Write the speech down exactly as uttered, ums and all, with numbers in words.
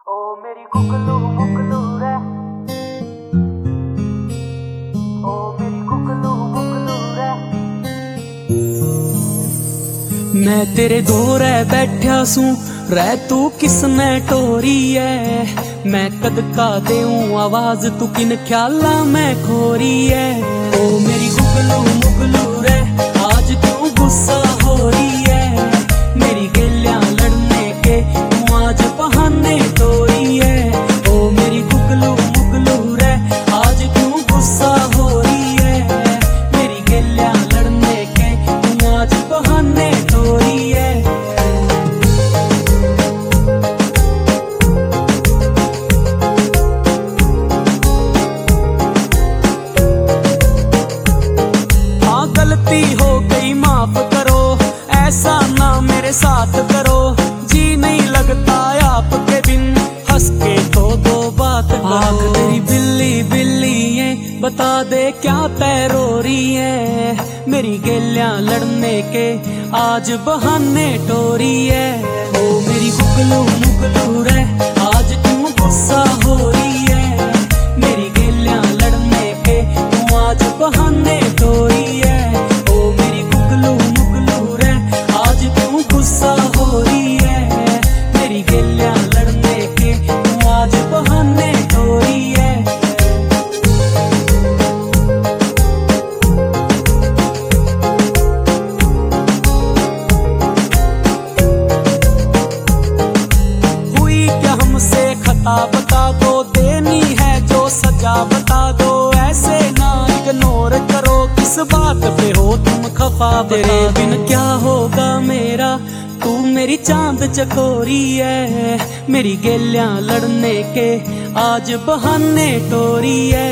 ओ मेरी कुकलू मुकलू रे, ओ मेरी कुकलू मुकलू रे। मैं तेरे दो रह बैठा सू रह तू किसने टोरी है। मैं कद का देऊं आवाज तू किन ख्याला में खोरी है। ओ मेरी कुकलू मुकलू रे आज क्यों गुस्सा हो रही है। मेरी गेलियां लड़ने के तू आज बहाने टोरी है। ओ मेरी कुकलू मुकलू रे आज क्यों गुस्सा हो रही है। मेरी गेलियां लड़ने के तू आज बहाने टोरी है। गलती हो गई माफ करो, ऐसा ना मेरे साथ करो। जी नहीं लगता आपके बिन, हंस के तो दो बात करो। आँख तेरी बिल्ली बिल्ली है, बता दे क्या तय रो रही है। मेरी गेलियां लड़ने के आज बहाने टोरी है। ओ मेरी कुकलू मुकलू रे आज क्यों गुस्सा हो रही है। मेरी गेलियां लड़ने के तू आज बहाने टोरी है। गुस्सा हो रही है। मेरी गेलियां लड़ने के तू आज बहाने टोरी है। हुई क्या हमसे खता बता दो, देनी है जो सजा बता दो। ऐसे ना इग्नोर करो, किस बात पे हो तुम खफा। तेरे बिन क्या होगा मेरा, तू मेरी चांद चकोरी है। मेरी गेलियां लड़ने के आज बहाने टोरी है।